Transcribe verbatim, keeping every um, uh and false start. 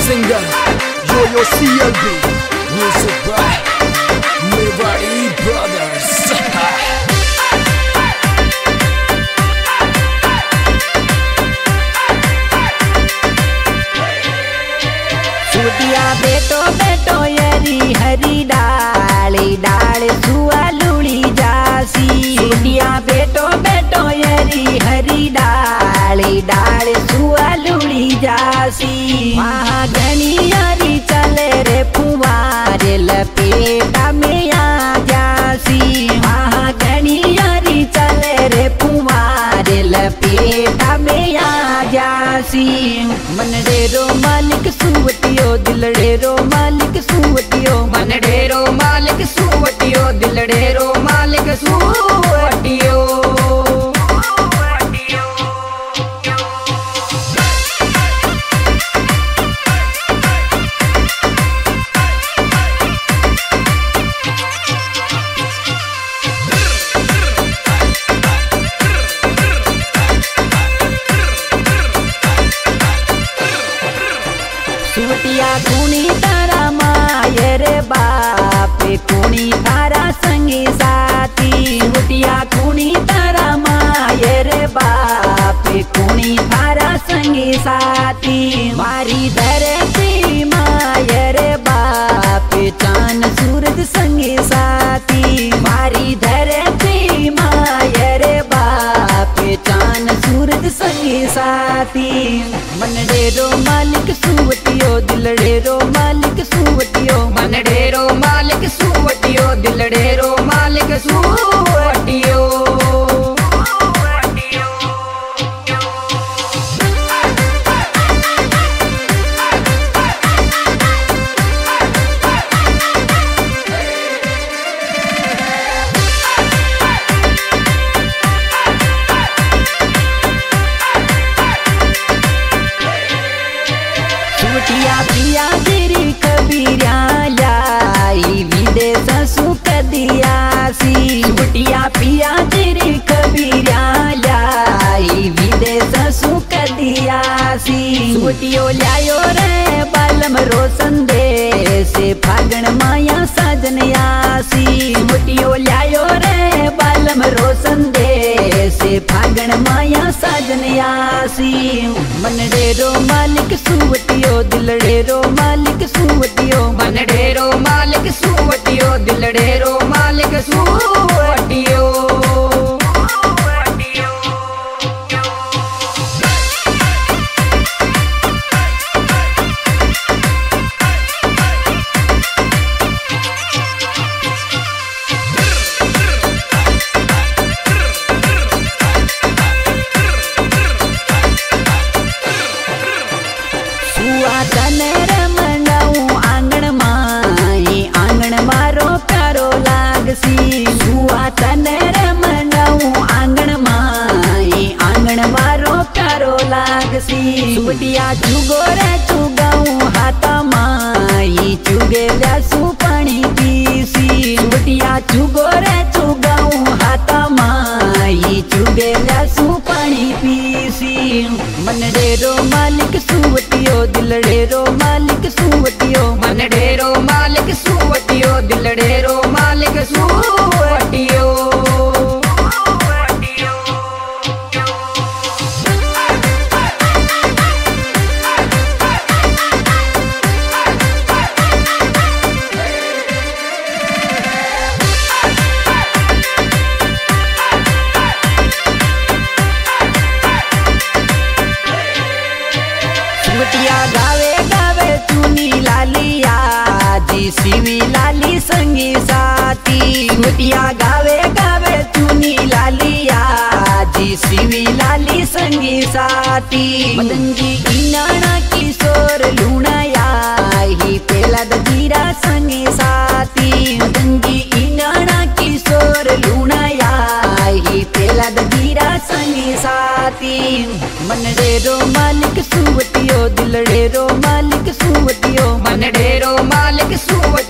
singer Yo-Yo C L B, music by Mewari Brothers. छुटिया बेटो बेटो यरी हरी डाली डाल सुआ लुड़ी जासी। छुटिया बेटो बेटो यरी हरी डाली डाल सुआ लुड़ी जासी। वहाँ घनी यारी चले रे फुवारे लपेटा में आ जासी। वहाँ घनी यारी चले रे फुवारे लपेटा में आ जासी। मन डेरो मालिक सुवटियो दिल डेरो मालिक सुवटियो। मन डेरो मालिक सुवटियो दिल डेरो मालिक सुवटियो। सुवटिया कुणी तारा माये रे बाप कुणी तारा संगी साथी। सुवटिया कुणी तारा माये रे बाप कुणी तारा संगी साथी। मारी धरती माये रे बाप चांद सूरज संगी साथी। मारी धरती माये रे बाप चांद सूरज संगी साथी। मन डेरो मालिक सुवटियो दिल डेरो मालिक सुवटियो। मन डेरो मालिक सुवटियो दिल डेरो मालिक सुवटियो। छुटिया पिया तेरी कबीरा लाई विदेश सुख दियासी। छुटिया पिया तेरी कबीरा लाई विदेश सुख दियासी। छुटियो लायो रे बालम रोशन दे से फागण माया साजन आसी। छुटियो लायो रे बालम रोशन दे से फागण माया साजन आसी। मन डेरो मालिक सुवटियो दिल डेरो मालिक सुवटियो। मन डेरो मालिक सुवटियो दिल डेरो मालिक सुवटियो। सुआ तनर मंडाऊ आंगण माई आंगण मारो प्यारो लागसी। सुआ तनर मंडाऊ आंगण माई आंगण मारो प्यारो लागसी। सुवटिया चुगो रे चुगाऊ हाथा माई चुगे जासू पानी पीसी। सुवटिया चुगो रे चुगाऊ हाथा माई चुगे जासू पानी पीसी। मन डेरो मालिक सुवटियो दिल डेरो मालिक सुवटियो। मन डेरो मालिक सुवटियो दिल डेरो मालिक सुवटियो। छुटिया गावे गावे चुनी लालिया जी शिवी लाली संगी साथी। छुटिया गावे गावे चुनी लालिया जी शिवी लाली संगी साथी। मदन जी इनाना किशोर लूणाया ही पेला दजीरा संगी साथी। मदन जी इनाना किशोर लूणाया ही पेला दजीरा संगी साथी। मन डेरो मालिक सुवटियो दिल डेरो मालिक सुवटियो। मन डेरो मालिक सुवटियो